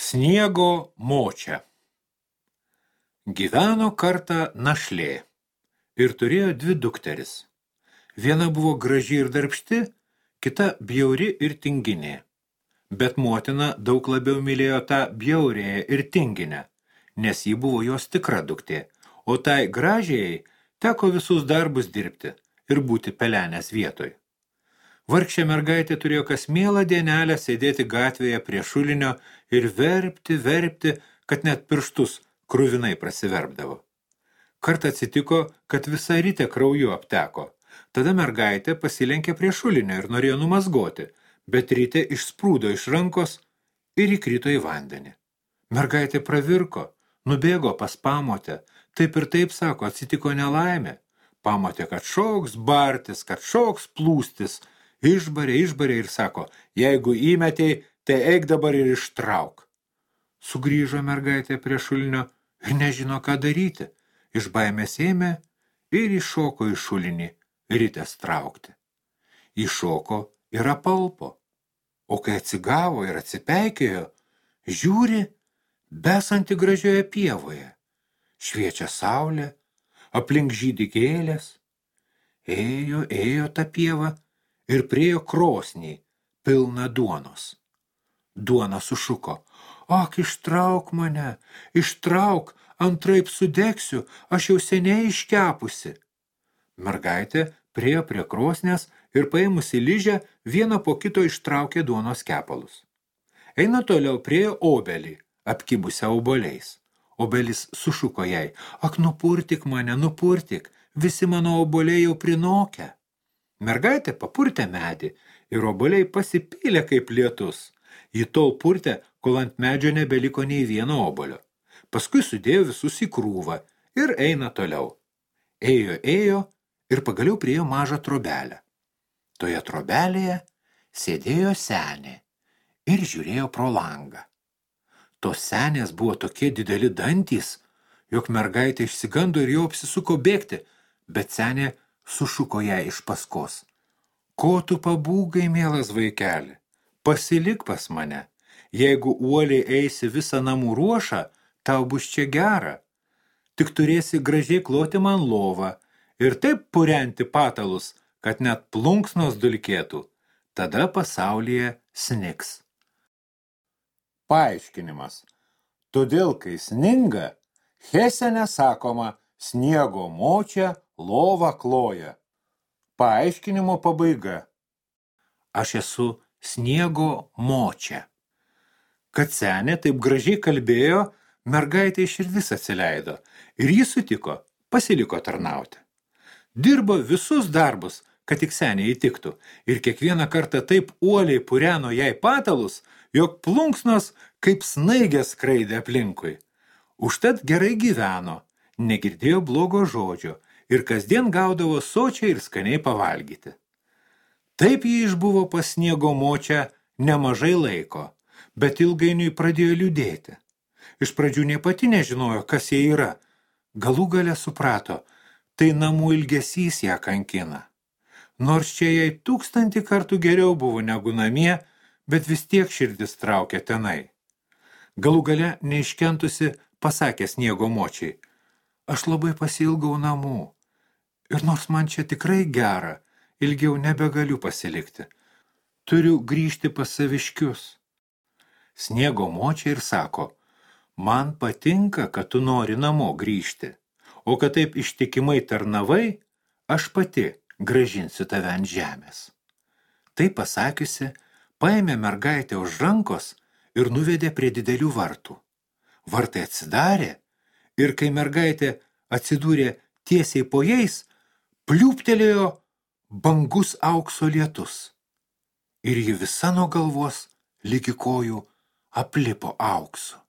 Sniego močia. Gyveno kartą našlė ir turėjo dvi dukteris. Viena buvo graži ir darbšti, kita bjauri ir tinginė. Bet motina daug labiau mylėjo tą bjaurėją ir tinginę, nes ji buvo jos tikra duktė, o tai gražiai teko visus darbus dirbti ir būti pelenės vietoj. Vargšė mergaitė turėjo kas mielą dienelę sėdėti gatvėje prie šulinio ir verpti, kad net pirštus kruvinai prasiverpdavo. Kartą atsitiko, kad visą rytę krauju apteko. Tada mergaitė pasilenkė prie šulinio ir norėjo numazgoti, bet rytė išsprūdo iš rankos ir įkrito į vandenį. Mergaitė pravirko, nubėgo pas pamotę, taip ir taip, sako, atsitiko nelaimė. Pamotė, kad šoks bartis, kad šoks plūstis, išbarė ir sako, jeigu įmetei, tai eik dabar ir ištrauk. Sugrįžo mergaitė prie šulinio ir nežino, ką daryti. Iš baimės ėmė ir iššoko į šulinį rytės traukti. Iššoko ir apalpo, o kai atsigavo ir atsipeikėjo, žiūri, besanti gražioje pievoje. Šviečia saulė, aplink žydi gėlės. Ėjo ta pieva ir priėjo krosnį, pilną duonos. Duona sušuko, ak, ištrauk mane, ištrauk, antraip sudegsiu, aš jau seniai iškepusi. Mergaitė priėjo prie krosnės ir paėmusi ližę, vieną po kito ištraukė duonos kepalus. Eina toliau priėjo obelį, apkibusią obuoliais. Obelis sušuko jai, ak, nupurtik mane, nupurtik, visi mano obuoliai jau prinokę. Mergaitė papurtė medį ir obuoliai pasipylė kaip lietus. Ji tol purtė, kol ant medžio nebeliko nei vieno obuolio. Paskui sudėjo visus į krūvą ir eina toliau. Ėjo ir pagaliau priėjo mažą trobelę. Toje trobelėje sėdėjo senė ir žiūrėjo pro langą. Tos senės buvo tokie dideli dantys, jog mergaitė išsigando ir jau apsisuko bėgti, bet senė sušuko ją iš paskos. Ko tu pabūgai, mielas vaikeli? Pasilik pas mane. Jeigu uoliai eisi visą namų ruošą, tau bus čia gera. Tik turėsi gražiai kloti man lovą ir taip purenti patalus, kad net plunksnos dulkėtų. Tada pasaulyje snigs. Paaiškinimas. Todėl, kai sninga, Hesene sakoma, sniego močia, lova kloja. Paaiškinimo pabaiga. Aš esu sniego močia. Kad senė taip gražiai kalbėjo, mergaitė širdis atsileido ir ji sutiko, pasiliko tarnauti. Dirbo visus darbus, kad tik senė įtiktų, ir kiekvieną kartą taip uoliai pureno jai patalus, jog plunksnos kaip snaigės skraidė aplinkui. Užtat gerai gyveno, negirdėjo blogo žodžio ir kasdien gaudavo sočiai ir skaniai pavalgyti. Taip ji išbuvo pas sniego močią nemažai laiko, bet ilgainiui pradėjo liūdėti. Iš pradžių nė pati nežinojo, kas jie yra. Galų gale suprato, tai namų ilgesys ją kankina. Nors čia jai 1000 kartų geriau buvo negu namie, bet vis tiek širdis traukė tenai. Galų gale neiškentusi pasakė sniego močiai, aš labai pasiilgau namų. Ir nors man čia tikrai gera, ilgiau nebegaliu pasilikti. Turiu grįžti pas saviškius. Sniego močia ir sako, man patinka, kad tu nori namo grįžti, o kad taip ištikimai tarnavai, aš pati grąžinsiu tave ant žemės. Tai pasakiusi, paėmė mergaitę už rankos ir nuvedė prie didelių vartų. Vartai atsidarė ir kai mergaitė atsidūrė tiesiai po jais, pliūptelėjo bangus aukso lietus. Ir ji visa nuo galvos ligi kojų aplipo auksu.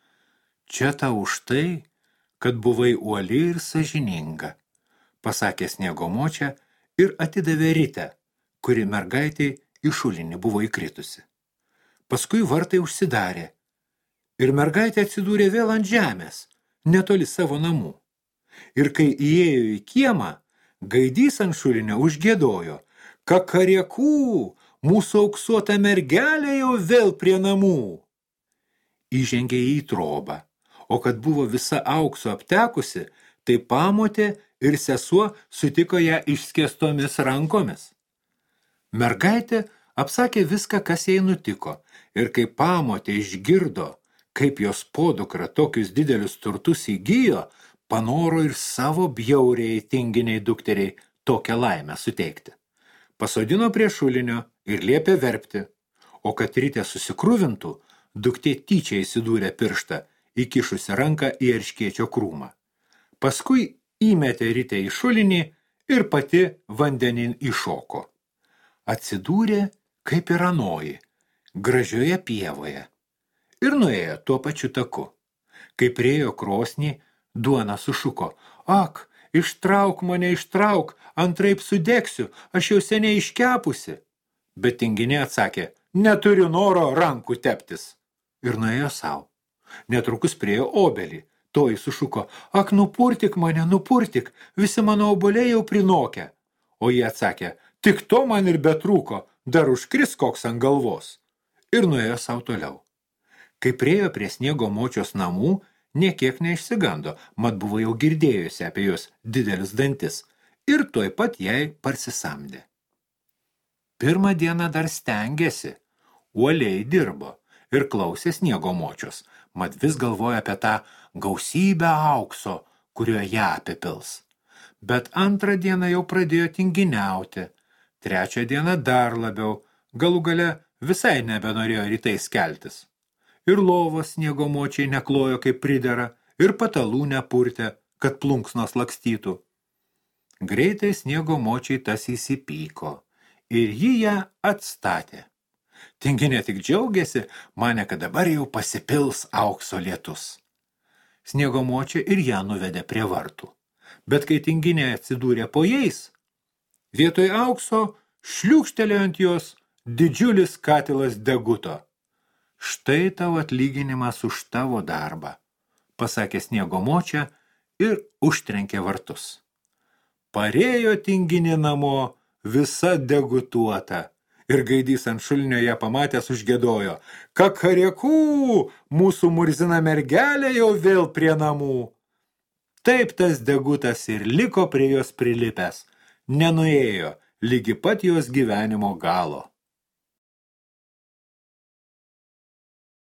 Čia tau už tai, kad buvai uoli ir sąžininga, pasakė sniego močia ir atidavė ritę, kuri mergaitei į šulinį buvo įkritusi. Paskui vartai užsidarė ir mergaitė atsidūrė vėl ant žemės, netoli savo namų. Ir kai įėjo į kiemą, gaidys ant šulinio užgiedojo, kakariekų, mūsų auksuota mergelė jau vėl prie namų. įžengė į trobą, o kad buvo visa aukso aptekusi, tai pamotė ir sesuo sutiko ją išskėstomis rankomis. Mergaitė apsakė viską, kas jai nutiko, ir kai pamotė išgirdo, kaip jos podukra tokius didelius turtus įgijo, panoro ir savo bjauriai tinginiai dukteriai tokią laimę suteikti. Pasodino prie šulinio ir liepė verpti, o kad ryte susikruvintų, duktė tyčia įsidūrė pirštą, įkišusi ranką į erškėčio krūmą. Paskui įmetė ryte į šulinį ir pati vandenin įšoko. Atsidūrė kaip ir anoji, gražioje pievoje, ir nuėjo tuo pačiu taku. Kai priėjo krosnį, duona sušuko: ak, ištrauk mane, ištrauk, antraip sudegsiu, aš jau seniai iškepusi. Bet tinginė atsakė: neturiu noro rankų teptis. Ir nuėjo sau. Netrukus priėjo obelį. Toji sušuko: ak, nupurtik mane, nupurtik, visi mano obuoliai jau prinokę. O jie atsakė: tik to man ir betrūko, dar užkris koks ant galvos. Ir nuėjo sau toliau. Kai priėjo prie sniego močios namų, nė kiek neišsigando, mat buvo jau girdėjusi apie jos didelis dantis, ir tuoj pat jai parsisamdė. Pirmą dieną dar stengėsi, uoliai dirbo ir klausė sniego močios, mat vis galvoja apie tą gausybę aukso, kurio ją apipils. Bet antrą dieną jau pradėjo tinginiauti, trečią dieną dar labiau, galų gale visai nebenorėjo rytais keltis. Ir lovos sniego močiai neklojo kaip pridera, ir patalų nepurtė, kad plunksnos lakstytų. Greitai sniego močiai tas įsipyko, ir ji ją atstatė. Tinginė tik džiaugėsi, manė, kad dabar jau pasipils aukso lietus. Sniego močia ir ją nuvedė prie vartų. Bet kai tinginė atsidūrė po jais, vietoj aukso šliūkštelėjo ant jos didžiulis katilas deguto. Štai tavo atlyginimas už tavo darbą, pasakė sniego močia ir užtrenkė vartus. Parėjo tinginė namo visa degutuota ir gaidys ant šulinio ją pamatęs užgiedojo: kakariekų, mūsų murzina mergelė jau vėl prie namų. Taip tas degutas ir liko prie jos prilipęs, nenuėjo ligi pat jos gyvenimo galo.